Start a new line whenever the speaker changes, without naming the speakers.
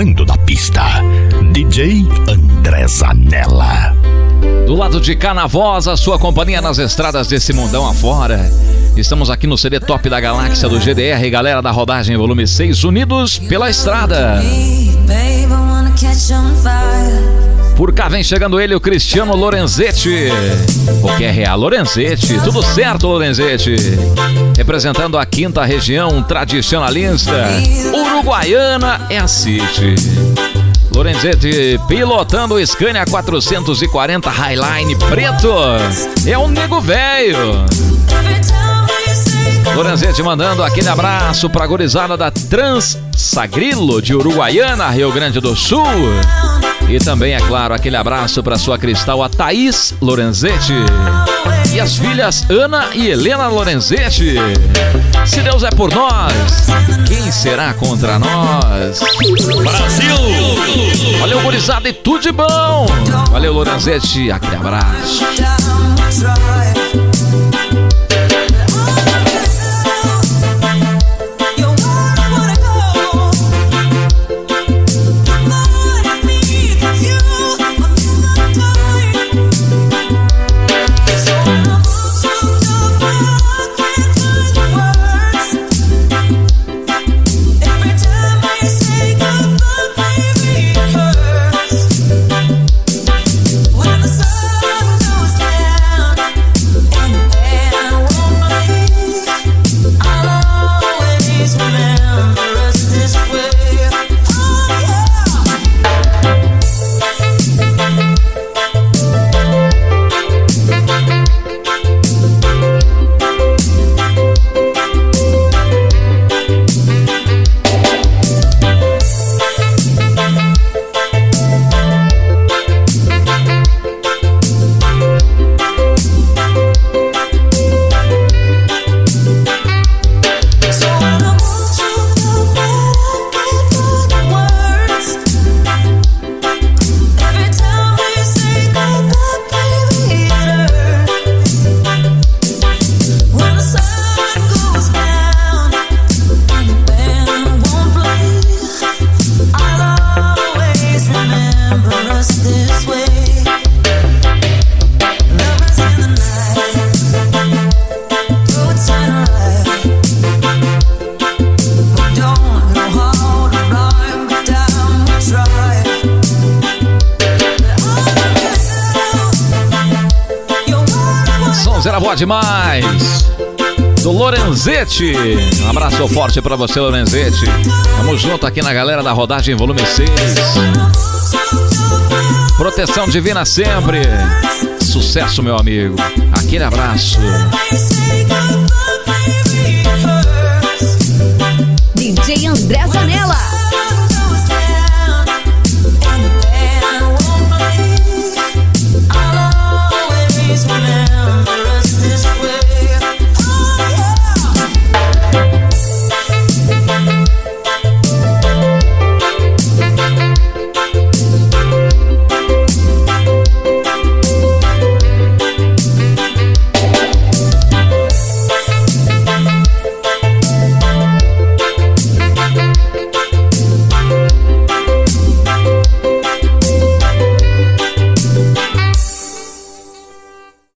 comando da pista, DJ André Zanella.
Do lado de cá na voz, a sua companhia nas estradas desse mundão afora. Estamos aqui no CD Top da Galáxia do GDR, galera da rodagem volume 6, unidos pela estrada. Por cá vem chegando ele, o Cristiano Lorenzetti. O que é real, Lorenzetti? Tudo certo, Lorenzetti? Representando a 5ª região tradicionalista, Uruguaiana é a City. Lorenzetti pilotando o Scania 440 Highline preto. É um nego velho. Lorenzetti mandando aquele abraço pra gurizada da Transagrilo de Uruguaiana, Rio Grande do Sul. E também, é claro, aquele abraço pra sua cristal, a Thaís Lorenzetti. E as filhas Ana e Helena Lorenzetti. Se Deus é por nós, quem será contra nós?
Brasil!
Valeu, gurizada, e tudo de bom. Valeu, Lorenzetti, aquele abraço. Era boa demais. Do Lorenzetti. Um abraço forte pra você, Lorenzetti. Tamo junto aqui na galera da rodagem volume 6. Proteção divina sempre. Sucesso, meu amigo. Aquele abraço.